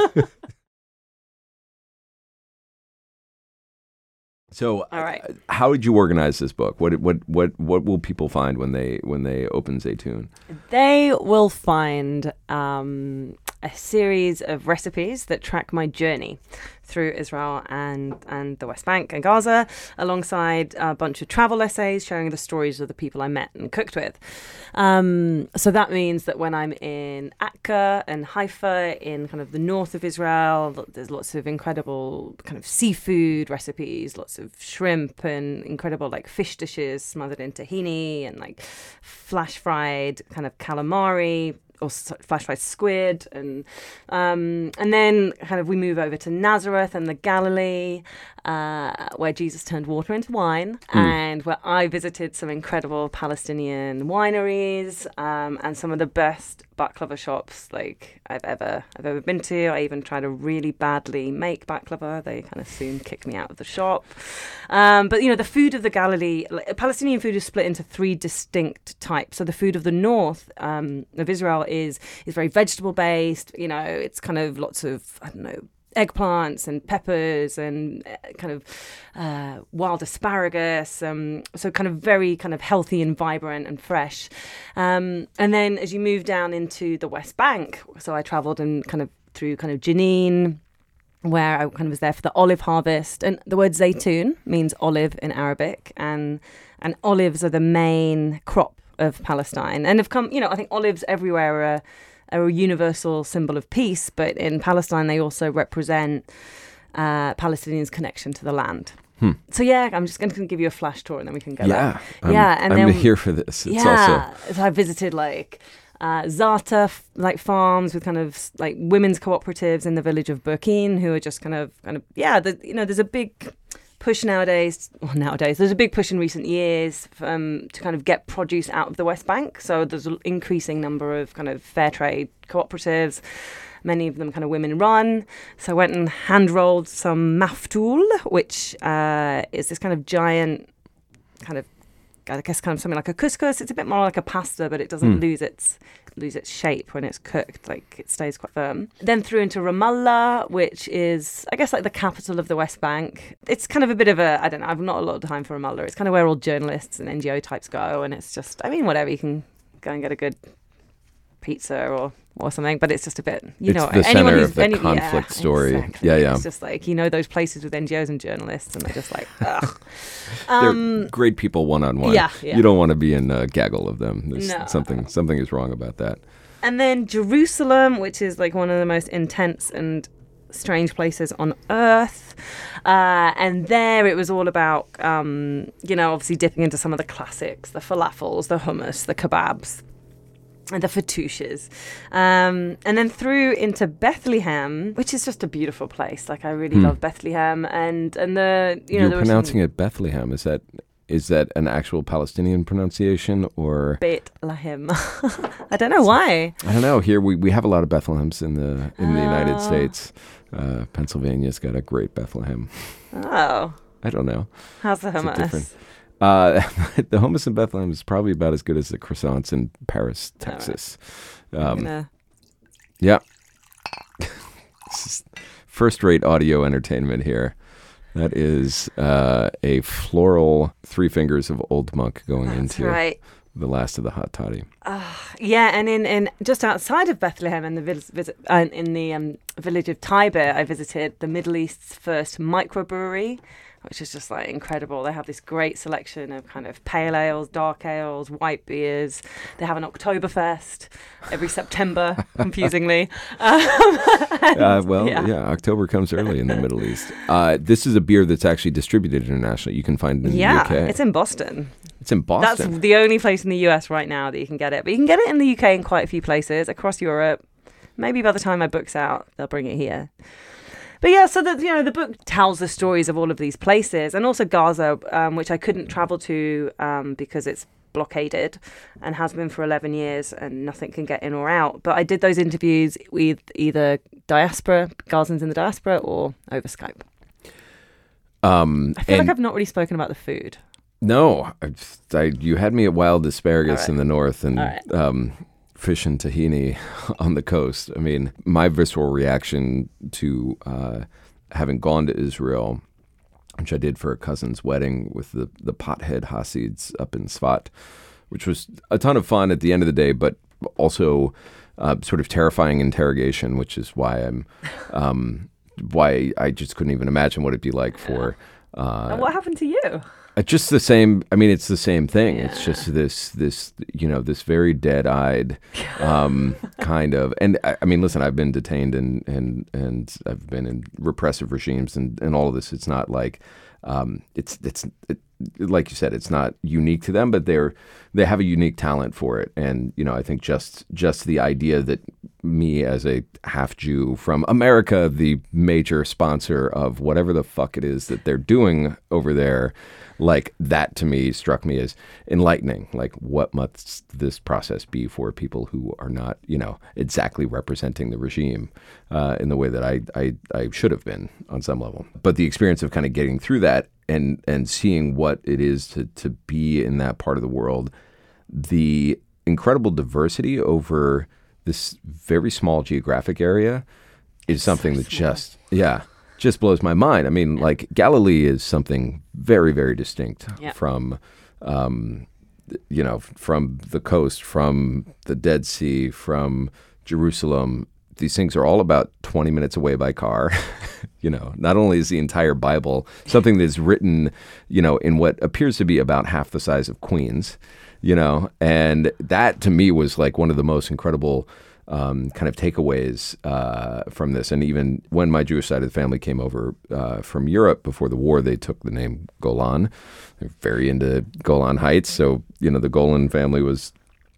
So, All right. uh, how would you organize this book? What what what what will people find when they when they open Zaytoon? They will find um, a series of recipes that track my journey through Israel and, and the West Bank and Gaza, alongside a bunch of travel essays showing the stories of the people I met and cooked with. Um, so that means that when I'm in Akka and Haifa, in kind of the north of Israel, there's lots of incredible kind of seafood recipes, lots of shrimp and incredible like fish dishes smothered in tahini and like flash fried kind of calamari, or s- flash fried squid, and um, and then kind of we move over to Nazareth and the Galilee, uh, where Jesus turned water into wine, and where I visited some incredible Palestinian wineries um, and some of the best baklava shops like I've ever I've ever been to. I even tried to really badly make baklava. They kind of soon kicked me out of the shop. Um, but you know, the food of the Galilee, like, Palestinian food is split into three distinct types. So the food of the north um, of Israel is is very vegetable based. You know, it's kind of lots of, I don't know, eggplants and peppers and uh, kind of uh, wild asparagus. Um, so kind of very kind of healthy and vibrant and fresh. Um, and then as you move down into the West Bank, so I traveled and kind of through kind of Jenin, where I kind of was there for the olive harvest. And the word zaytun means olive in Arabic, and and olives are the main crop of Palestine, and have come, you know, I think olives everywhere are are a universal symbol of peace, but in Palestine they also represent uh, Palestinians' connection to the land. Hmm. So yeah, I'm just going to give you a flash tour and then we can go Yeah. back. I'm, yeah, and I'm then here for this. It's yeah, also so I visited like uh, Zata f- like farms with kind of s- like women's cooperatives in the village of Burkine who are just kind of kind of yeah, the, you know, there's a big push nowadays. Well, nowadays there's a big push in recent years um, to kind of get produce out of the West Bank. So there's an increasing number of kind of fair trade cooperatives. Many of them kind of women run. So I went and hand rolled some maftoul, which uh, is this kind of giant kind of, I guess, kind of something like a couscous. It's a bit more like a pasta, but it doesn't Mm. lose its lose its shape when it's cooked. Like it stays quite firm. Then through into Ramallah, which is, I guess, like the capital of the West Bank. It's kind of a bit of a, I don't know, I've not a lot of time for Ramallah. It's kind of where all journalists and N G O types go, and it's just, I mean, whatever, you can go and get a good pizza or or something, but it's just a bit, you it's know, the anyone center who's of the any, conflict yeah, story. exactly. Yeah, yeah. It's just like, you know, those places with N G Os and journalists, and they're just like, ugh. They're Um, great people one on one. yeah, yeah. You don't want to be in a gaggle of them. There's No. something something is wrong about that. And then Jerusalem, which is like one of the most intense and strange places on earth. Uh, and there it was all about, um, you know, obviously dipping into some of the classics, the falafels, the hummus, the kebabs, and the fattouches. Um, and then through into Bethlehem, which is just a beautiful place. Like, I really Hmm. love Bethlehem. And, and the, you know, You're there was pronouncing some it Bethlehem. Is that is that an actual Palestinian pronunciation or? Bethlehem. I don't know why. I don't know. Here we, we have a lot of Bethlehems in the in the United Oh. States. Uh, Pennsylvania's got a great Bethlehem. Oh, I don't know. how's the It's a hummus? different- Uh, the hummus in Bethlehem is probably about as good as the croissants in Paris, All right. Texas. I'm Um, gonna- yeah. This is first-rate audio entertainment here. That is uh, a floral three fingers of Old Monk going That's into right. the last of the hot toddy. Yeah, and in, in just outside of Bethlehem, in the vis- visit, uh, in the um, village of Taiba, I visited the Middle East's first microbrewery, which is just like incredible. They have this great selection of kind of pale ales, dark ales, white beers. They have an Oktoberfest every September, confusingly. Um, and- Uh, well, yeah. yeah. October comes early in the Middle East. Uh, this is a beer that's actually distributed internationally. You can find it in Yeah, the U K. it's in Boston. It's in Boston. That's the only place in the U S right now that you can get it. But you can get it in the U K in quite a few places across Europe. Maybe by the time my book's out, they'll bring it here. But yeah, so the you know the book tells the stories of all of these places, and also Gaza, um, which I couldn't travel to um, because it's blockaded and has been for eleven years, and nothing can get in or out. But I did those interviews with either diaspora, Gazans in the diaspora, or over Skype. um, I feel and like I've not really spoken about the food. no, I, I, you had me at wild asparagus All right. in the north and All right. um, fish and tahini on the coast. I mean, my visceral reaction to uh, having gone to Israel, which I did for a cousin's wedding with the, the pothead Hasids up in Sfat, which was a ton of fun at the end of the day, but also uh, sort of terrifying interrogation, which is why I'm, um, why I just couldn't even imagine what it'd be like for. Uh, And what happened to you? Uh, Just the same. I mean, it's the same thing. It's just this, this, you know, this very dead-eyed um, kind of. And I, I mean, listen, I've been detained and and and I've been in repressive regimes and, and all of this. It's not like um, it's it's it, like you said, it's not unique to them, but they're they have a unique talent for it. And you know, I think just just the idea that me as a half Jew from America, the major sponsor of whatever the fuck it is that they're doing over there, like that to me struck me as enlightening. Like, what must this process be for people who are not, you know, exactly representing the regime uh, in the way that I, I I should have been on some level. But the experience of kind of getting through that and and seeing what it is to to be in that part of the world, the incredible diversity over this very small geographic area is something so that small. just, yeah, just blows my mind. I mean, like Galilee is something very, very distinct Yeah. from, um, you know, from the coast, from the Dead Sea, from Jerusalem. These things are all about twenty minutes away by car. You know, not only is the entire Bible something that's written, you know, in what appears to be about half the size of Queens, you know, and that to me was like one of the most incredible, um, um, kind of takeaways uh, from this. And even when my Jewish side of the family came over uh, from Europe before the war, they took the name Golan. They're very into Golan Heights. So, you know, the Golan family was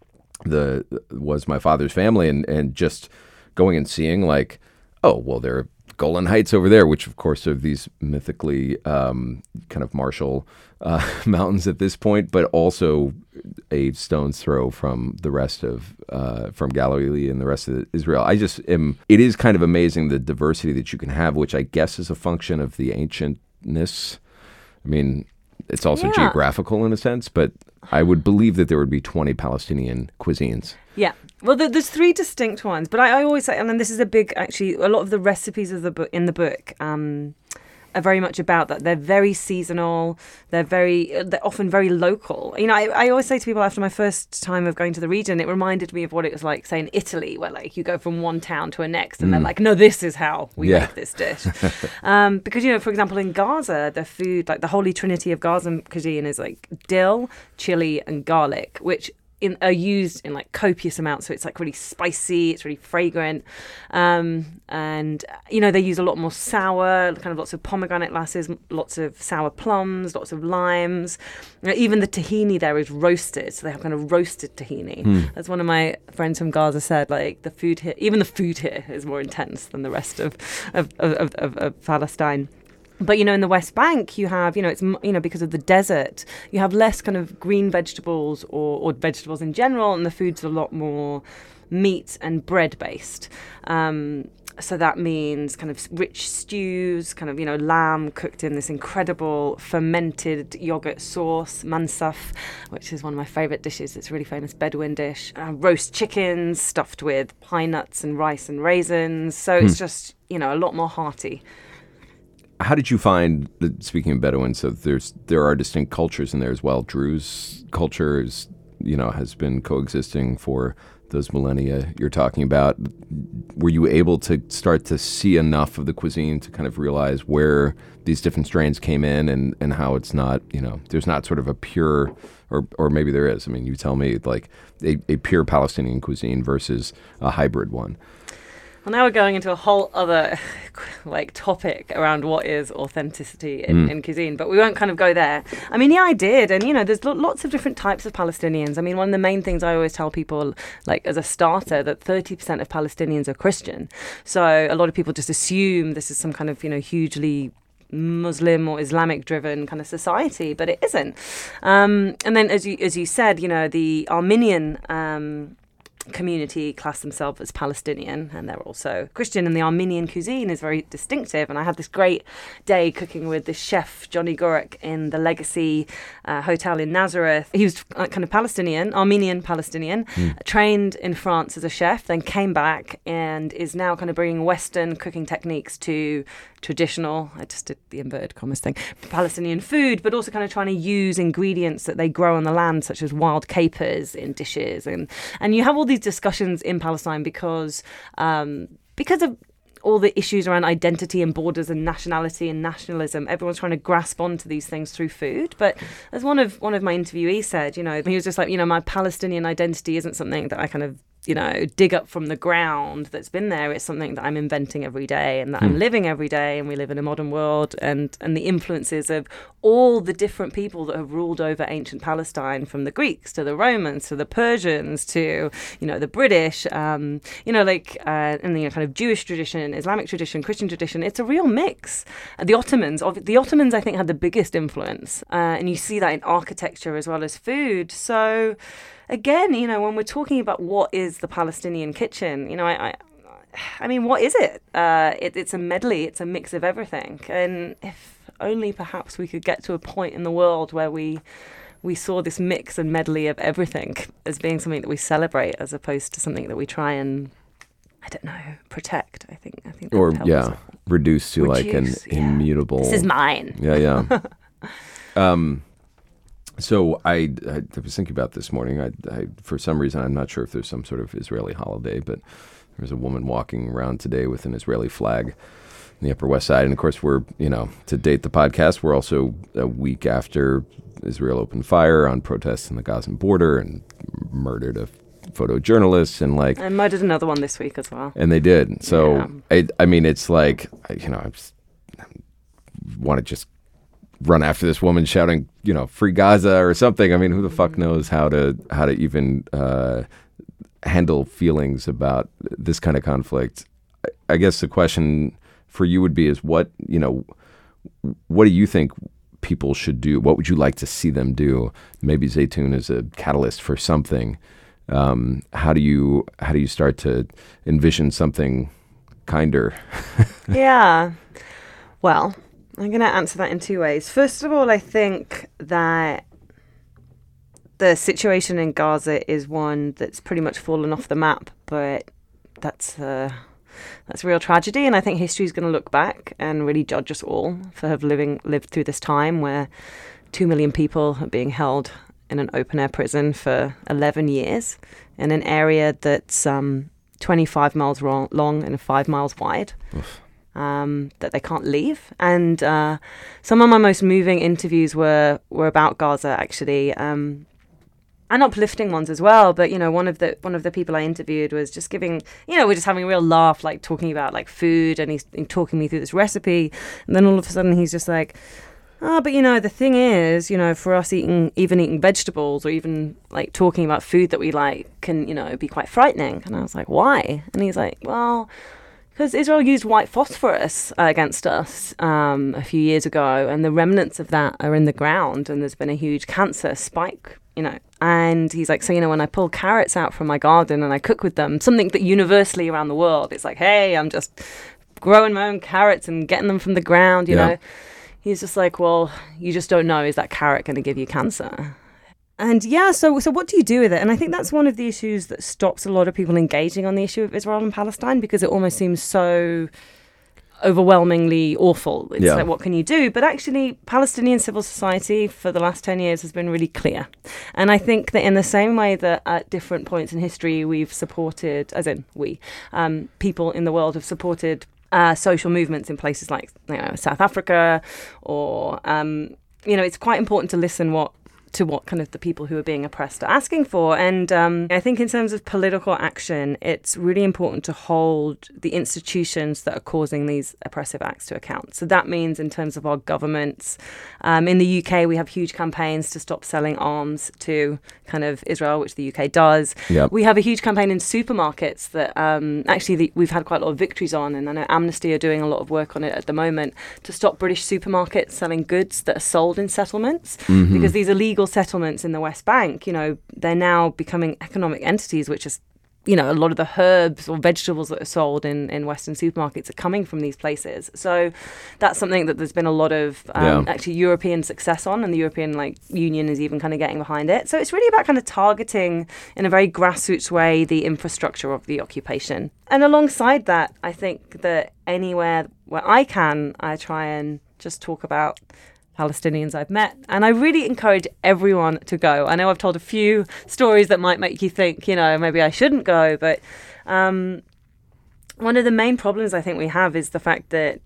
the was my father's family. And, and just going and seeing like, oh, well, there are Golan Heights over there, which of course are these mythically um, kind of martial uh, mountains at this point, but also a stone's throw from the rest of, uh, from Galilee and the rest of Israel. I just am, it is kind of amazing the diversity that you can have, which I guess is a function of the ancientness. I mean, it's also yeah. geographical in a sense, but I would believe that there would be twenty Palestinian cuisines. Yeah. Well, there, there's three distinct ones, but I, I always say, and then this is a big, actually, a lot of the recipes of the book in the book um, are very much about that. They're very seasonal. They're very, they're often very local. You know, I, I always say to people after my first time of going to the region, it reminded me of what it was like, say, in Italy, where like you go from one town to a next, and mm. they're like, no, this is how we yeah. make this dish. um, because, you know, for example, in Gaza, the food, like the holy trinity of Gaza cuisine is like dill, chili, and garlic, which In, are used in like copious amounts, so it's like really spicy, it's really fragrant, um, and you know they use a lot more sour, kind of lots of pomegranate lasses, lots of sour plums, lots of limes. You know, even the tahini there is roasted, so they have kind of roasted tahini. Mm. As one of my friends from Gaza said, like the food here, even the food here is more intense than the rest of of of, of, of Palestine. But, you know, in the West Bank, you have, you know, it's, you know, because of the desert, you have less kind of green vegetables or, or vegetables in general, and the food's a lot more meat and bread based. Um, so that means kind of rich stews, kind of, you know, lamb cooked in this incredible fermented yogurt sauce, mansaf, which is one of my favorite dishes. It's a really famous Bedouin dish. Uh, roast chickens stuffed with pine nuts and rice and raisins. So hmm. it's just, you know, a lot more hearty. How did you find, that, speaking of Bedouins, so there's there are distinct cultures in there as well. Druze culture is, you know, has been coexisting for those millennia you're talking about. Were you able to start to see enough of the cuisine to kind of realize where these different strains came in and, and how it's not, you know, there's not sort of a pure, or or maybe there is. I mean, you tell me, like a, a pure Palestinian cuisine versus a hybrid one. Well, now we're going into a whole other like topic around what is authenticity in, mm. in cuisine, but we won't kind of go there. I mean, yeah, I did. And, you know, there's lo- lots of different types of Palestinians. I mean, one of the main things I always tell people, like as a starter, that thirty percent of Palestinians are Christian. So a lot of people just assume this is some kind of, you know, hugely Muslim or Islamic driven kind of society, but it isn't. Um, and then, as you, as you said, you know, the Armenian um community class themselves as Palestinian, and they're also Christian, and the Armenian cuisine is very distinctive. And I had this great day cooking with this chef Johnny Gurek in the Legacy uh, Hotel in Nazareth. He was uh, kind of Palestinian, Armenian Palestinian, mm. trained in France as a chef, then came back and is now kind of bringing Western cooking techniques to traditional, I just did the inverted commas thing, Palestinian food, but also kind of trying to use ingredients that they grow on the land, such as wild capers in dishes. And and you have all these discussions in Palestine because um, because of all the issues around identity and borders and nationality and nationalism. Everyone's trying to grasp onto these things through food. But as one of one of my interviewees said, you know, he was just like, you know, my Palestinian identity isn't something that I kind of, you know, dig up from the ground that's been there. It's something that I'm inventing every day and that mm. I'm living every day. And we live in a modern world, and, and the influences of all the different people that have ruled over ancient Palestine, from the Greeks to the Romans to the Persians to, you know, the British, um, you know, like, uh, and the you know, kind of Jewish tradition, Islamic tradition, Christian tradition. It's a real mix. And the Ottomans, the Ottomans, I think, had the biggest influence. Uh, and you see that in architecture as well as food. So, again, you know, when we're talking about what is the Palestinian kitchen, you know, I, I, I mean, what is it? Uh, it? It's a medley. It's a mix of everything. And if only perhaps we could get to a point in the world where we we saw this mix and medley of everything as being something that we celebrate, as opposed to something that we try and, I don't know, protect. I think. I think. Or yeah, reduce to reduce, like an yeah. immutable. This is mine. Yeah, yeah. um. So I, I was thinking about this morning. I, I, for some reason, I'm not sure if there's some sort of Israeli holiday, but there's a woman walking around today with an Israeli flag in the Upper West Side. And of course, we're, you know, to date the podcast, we're also a week after Israel opened fire on protests in the Gazan border and murdered a photojournalists and like I murdered another one this week as well. And they did. So Yeah. I, I mean, it's like you know, I just want to just run after this woman shouting, you know, "Free Gaza" or something. I mean, who the fuck knows how to how to even uh, handle feelings about this kind of conflict? I, I guess the question for you would be: is what you know, what do you think people should do? What would you like to see them do? Maybe Zaytoun is a catalyst for something. Um, how do you how do you start to envision something kinder? Yeah. Well, I'm going to answer that in two ways. First of all, I think that the situation in Gaza is one that's pretty much fallen off the map, but that's uh, that's a real tragedy. And I think history is going to look back and really judge us all for have living lived through this time where two million people are being held in an open-air prison for eleven years in an area that's um, twenty-five miles ro- long and five miles wide. Oof. Um, that they can't leave. And uh, some of my most moving interviews were, were about Gaza, actually. Um, and uplifting ones as well. But, you know, one of the one of the people I interviewed was just giving, you know, we're just having a real laugh, like talking about like food, and he's, he's talking me through this recipe. And then all of a sudden he's just like, oh, but, you know, the thing is, you know, for us eating, even eating vegetables or even like talking about food that we like can, you know, be quite frightening. And I was like, why? And he's like, well, because Israel used white phosphorus uh, against us um, a few years ago, and the remnants of that are in the ground, and there's been a huge cancer spike, you know. And he's like, so, you know, when I pull carrots out from my garden and I cook with them, something that universally around the world, it's like, hey, I'm just growing my own carrots and getting them from the ground, you yeah. know. He's just like, well, you just don't know, is that carrot going to give you cancer? And yeah, so so what do you do with it? And I think that's one of the issues that stops a lot of people engaging on the issue of Israel and Palestine, because it almost seems so overwhelmingly awful. It's yeah. like, what can you do? But actually, Palestinian civil society for the last ten years has been really clear. And I think that in the same way that at different points in history we've supported, as in we, um, people in the world have supported uh, social movements in places like, you know, South Africa, or, um, you know, it's quite important to listen what to what kind of the people who are being oppressed are asking for. And um, I think in terms of political action, it's really important to hold the institutions that are causing these oppressive acts to account. So that means in terms of our governments, um, in the U K, we have huge campaigns to stop selling arms to kind of Israel, which the U K does. Yep. We have a huge campaign in supermarkets that um, actually the, we've had quite a lot of victories on, and I know Amnesty are doing a lot of work on it at the moment to stop British supermarkets selling goods that are sold in settlements, mm-hmm. because these illegal settlements in the West Bank, you know, they're now becoming economic entities, which is, you know, a lot of the herbs or vegetables that are sold in, in Western supermarkets are coming from these places. So that's something that there's been a lot of um, yeah. actually European success on, and the European like Union is even kind of getting behind it. So it's really about kind of targeting in a very grassroots way the infrastructure of the occupation. And alongside that, I think that anywhere where I can, I try and just talk about Palestinians I've met. And I really encourage everyone to go. I know I've told a few stories that might make you think, you know, maybe I shouldn't go. But um, one of the main problems I think we have is the fact that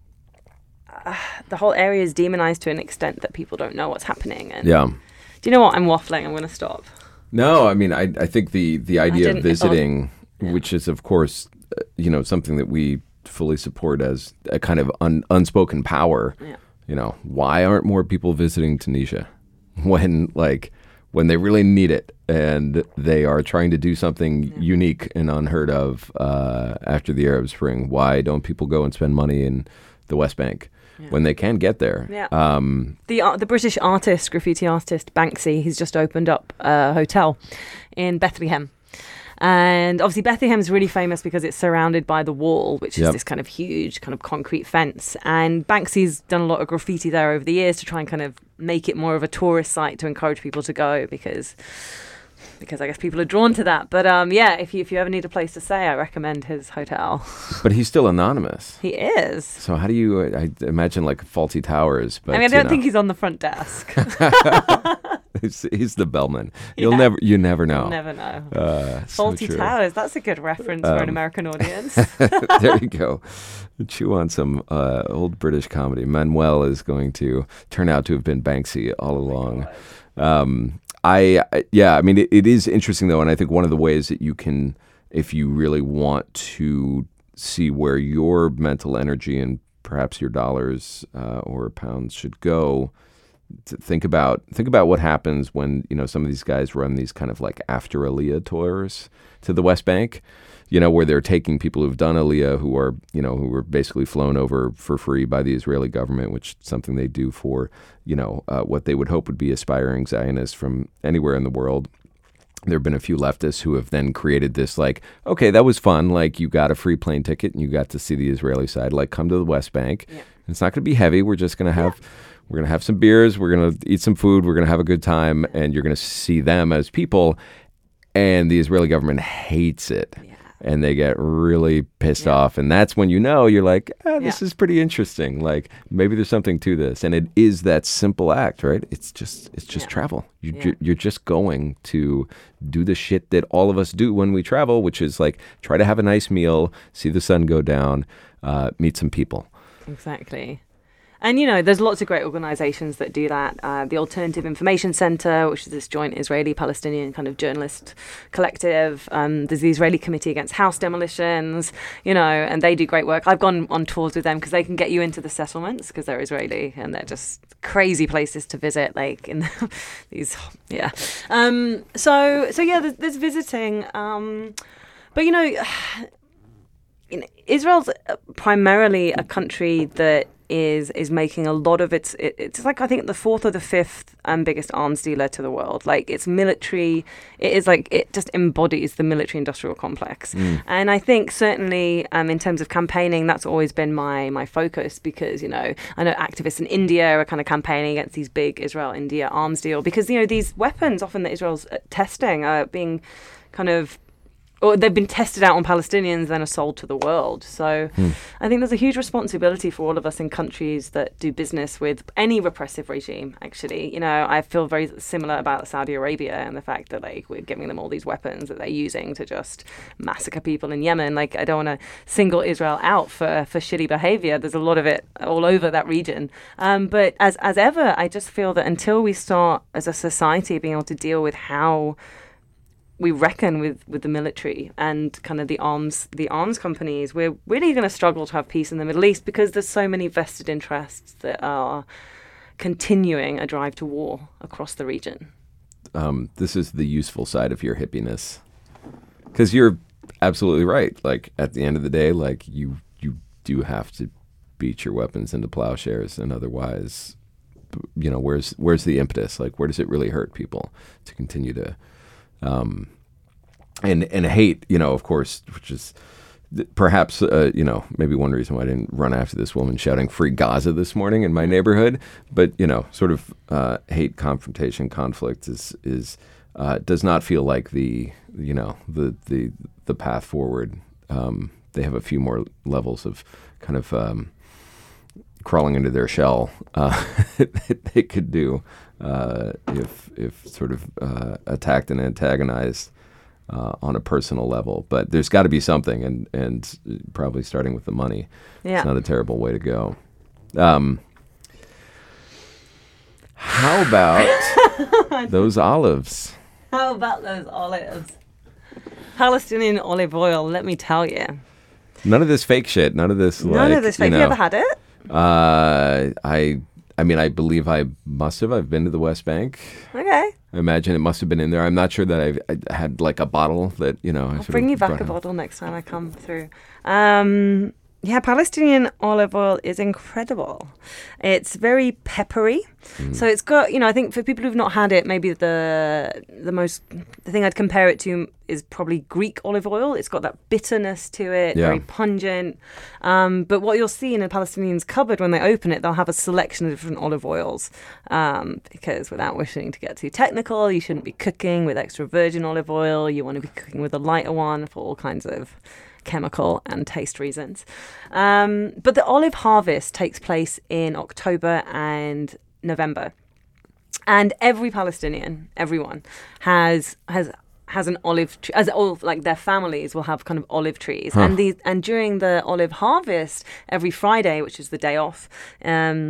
uh, the whole area is demonized to an extent that people don't know what's happening. And yeah. Do you know what? I'm waffling. I'm going to stop. No, I mean, I, I think the, the idea of visiting, was, yeah. which is, of course, uh, you know, something that we fully support as a kind of un, unspoken power. Yeah. You know, why aren't more people visiting Tunisia when, like, when they really need it and they are trying to do something yeah. unique and unheard of uh, after the Arab Spring? Why don't people go and spend money in the West Bank yeah. when they can get there? Yeah. Um, the uh, the British artist, graffiti artist Banksy, he's just opened up a hotel in Bethlehem. And obviously Bethlehem is really famous because it's surrounded by the wall, which is yep. this kind of huge kind of concrete fence. And Banksy's done a lot of graffiti there over the years to try and kind of make it more of a tourist site to encourage people to go, because because I guess people are drawn to that. But um, yeah, if you if you ever need a place to stay, I recommend his hotel. But he's still anonymous. He is. So how do you, I imagine like Faulty Towers. But, I mean, I don't know. think he's on the front desk. He's, he's the bellman. You'll yeah. never, you never know. You'll never know. Uh, Faulty so Towers. That's a good reference um, for an American audience. There you go. Chew on some uh, old British comedy. Manuel is going to turn out to have been Banksy all along. Um, I, I yeah, I mean, it, it is interesting though, and I think one of the ways that you can, if you really want to see where your mental energy and perhaps your dollars uh, or pounds should go, to think about think about what happens when, you know, some of these guys run these kind of like after Aliyah tours to the West Bank, you know, where they're taking people who've done Aliyah, who are, you know, who were basically flown over for free by the Israeli government, which is something they do for, you know, uh, what they would hope would be aspiring Zionists from anywhere in the world. There have been a few leftists who have then created this like, okay, that was fun. Like, you got a free plane ticket and you got to see the Israeli side. Like, come to the West Bank. Yeah. It's not going to be heavy. We're just going to have, yeah. we're going to have some beers. We're going to eat some food. We're going to have a good time. And you're going to see them as people. And the Israeli government hates it. Yeah. And they get really pissed yeah. off. And that's when you know, you're like, ah, this yeah. is pretty interesting. Like, maybe there's something to this. And it is that simple act, right? It's just it's just yeah. travel. You, yeah. You're just going to do the shit that all of us do when we travel, which is like try to have a nice meal, see the sun go down, uh, meet some people. Exactly. And, you know, there's lots of great organizations that do that. Uh, the Alternative Information Center, which is this joint Israeli-Palestinian kind of journalist collective. Um, there's the Israeli Committee Against House Demolitions, you know, and they do great work. I've gone on tours with them because they can get you into the settlements because they're Israeli and they're just crazy places to visit, like in the, these, yeah. Um, so, so yeah, there's, there's visiting. Um, but, you know, you know, Israel's primarily a country that is is making a lot of its it, it's like I think the fourth or the fifth um, biggest arms dealer to the world. Like, it's military, it is like it just embodies the military industrial complex. Mm. And I think certainly um, in terms of campaigning, that's always been my my focus, because, you know, I know activists in India are kind of campaigning against these big Israel-India arms deal because, you know, these weapons often that Israel's testing are being kind of or they've been tested out on Palestinians and are sold to the world. So hmm. I think there's a huge responsibility for all of us in countries that do business with any repressive regime, actually. You know, I feel very similar about Saudi Arabia and the fact that, like, we're giving them all these weapons that they're using to just massacre people in Yemen. Like, I don't want to single Israel out for, for shitty behavior. There's a lot of it all over that region. Um, but as, as ever, I just feel that until we start as a society being able to deal with how we reckon with, with the military and kind of the arms the arms companies, we're really going to struggle to have peace in the Middle East, because there's so many vested interests that are continuing a drive to war across the region. Um, this is the useful side of your hippiness, because you're absolutely right. Like, at the end of the day, like, you you do have to beat your weapons into plowshares, and otherwise, you know, where's where's the impetus? Like, where does it really hurt people to continue to Um, and and hate, you know, of course, which is th- perhaps, uh, you know, maybe one reason why I didn't run after this woman shouting "Free Gaza" this morning in my neighborhood. But, you know, sort of uh, hate, confrontation, conflict is is uh, does not feel like the, you know, the the the path forward. Um, they have a few more levels of kind of um, crawling into their shell uh, that they could do. Uh, if if sort of uh, attacked and antagonized uh, on a personal level. But there's got to be something, and, and probably starting with the money. Yeah. It's not a terrible way to go. Um, how about those olives? How about those olives? Palestinian olive oil, let me tell you. None of this fake shit. None of this, None like, of this fake. You know, Have you ever had it? Uh, I... I mean, I believe I must have. I've been to the West Bank. Okay. I imagine it must have been in there. I'm not sure that I've, I had like a bottle that, you know. I I'll bring you back a bottle next time I come through. Um, yeah, Palestinian olive oil is incredible. It's very peppery. Mm. So it's got, you know, I think for people who've not had it, maybe the the most, the thing I'd compare it to is probably Greek olive oil. It's got that bitterness to it, yeah. very pungent. Um, but what you'll see in a Palestinian's cupboard when they open it, they'll have a selection of different olive oils. Um, because without wishing to get too technical, you shouldn't be cooking with extra virgin olive oil. You want to be cooking with a lighter one for all kinds of chemical and taste reasons. Um, but the olive harvest takes place in October and November. And every Palestinian, everyone, has has has an olive tree, as all like their families will have kind of olive trees. Huh. And these and during the olive harvest, every Friday, which is the day off, um,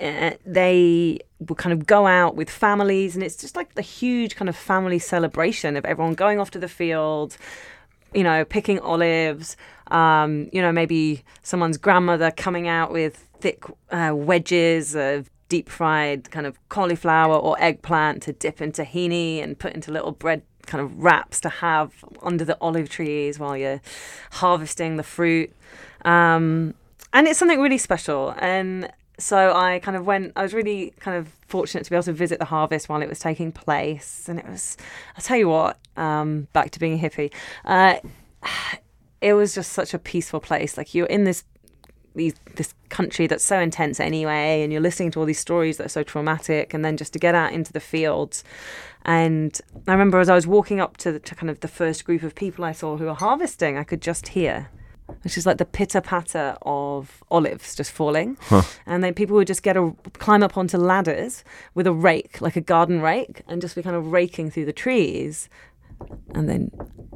uh, they will kind of go out with families, and it's just like the huge kind of family celebration of everyone going off to the field, you know, picking olives, um, you know, maybe someone's grandmother coming out with thick uh, wedges of deep fried kind of cauliflower or eggplant to dip in tahini and put into little bread kind of wraps to have under the olive trees while you're harvesting the fruit. Um, and it's something really special. And so I kind of went, I was really kind of fortunate to be able to visit the harvest while it was taking place. And it was, I'll tell you what, um, back to being a hippie, uh, it was just such a peaceful place. Like you're in this These, this country that's so intense anyway, and you're listening to all these stories that are so traumatic, and then just to get out into the fields. And I remember as I was walking up to, the, to kind of the first group of people I saw who were harvesting, I could just hear, which is like the pitter-patter of olives just falling. Huh. And then people would just get a climb up onto ladders with a rake, like a garden rake, and just be kind of raking through the trees. And then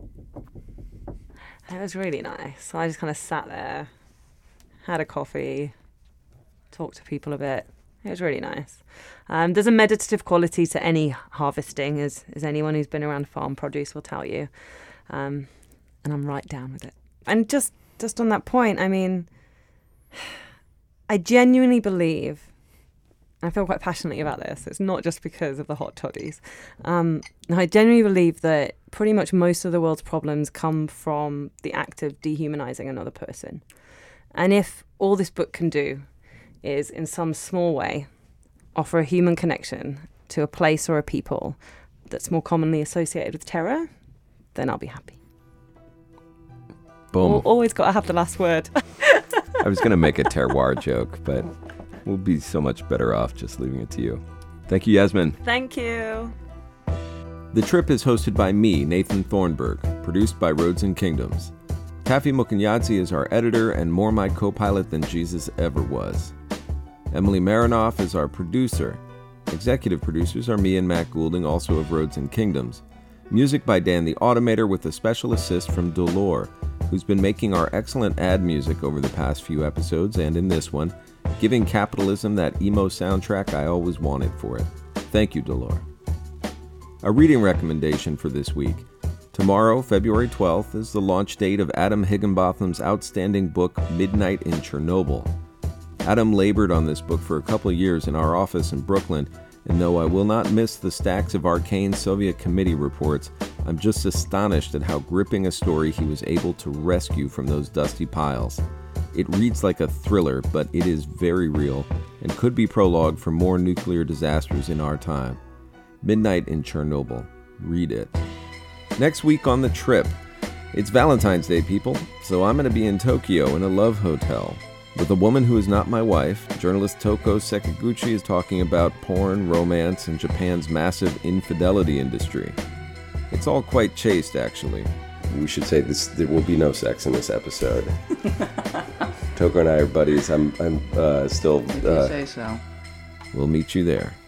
it was really nice. So I just kind of sat there, had a coffee, talked to people a bit. It was really nice. Um, there's a meditative quality to any harvesting, as, as anyone who's been around farm produce will tell you. Um, and I'm right down with it. And just, just on that point, I mean, I genuinely believe, I feel quite passionately about this, it's not just because of the hot toddies. Um, I genuinely believe that pretty much most of the world's problems come from the act of dehumanizing another person. And if all this book can do is, in some small way, offer a human connection to a place or a people that's more commonly associated with terror, then I'll be happy. Boom. Al- always got to have the last word. I was going to make a terroir joke, but we'll be so much better off just leaving it to you. Thank you, Yasmin. Thank you. The Trip is hosted by me, Nathan Thornburg, produced by Roads and Kingdoms. Taffy Mukanyadze is our editor and more my co-pilot than Jesus ever was. Emily Marinoff is our producer. Executive producers are me and Matt Goulding, also of Roads and Kingdoms. Music by Dan the Automator with a special assist from Dolor, who's been making our excellent ad music over the past few episodes and in this one, giving capitalism that emo soundtrack I always wanted for it. Thank you, Dolor. A reading recommendation for this week. Tomorrow, February twelfth, is the launch date of Adam Higginbotham's outstanding book, Midnight in Chernobyl. Adam labored on this book for a couple of years in our office in Brooklyn, and though I will not miss the stacks of arcane Soviet committee reports, I'm just astonished at how gripping a story he was able to rescue from those dusty piles. It reads like a thriller, but it is very real, and could be prologue for more nuclear disasters in our time. Midnight in Chernobyl. Read it. Next week on The Trip, it's Valentine's Day, people, so I'm going to be in Tokyo in a love hotel. With a woman who is not my wife, journalist Toko Sekiguchi is talking about porn, romance, and Japan's massive infidelity industry. It's all quite chaste, actually. We should say this: there will be no sex in this episode. Toko and I are buddies. I'm, I'm uh, still... If you uh, say so. We'll meet you there.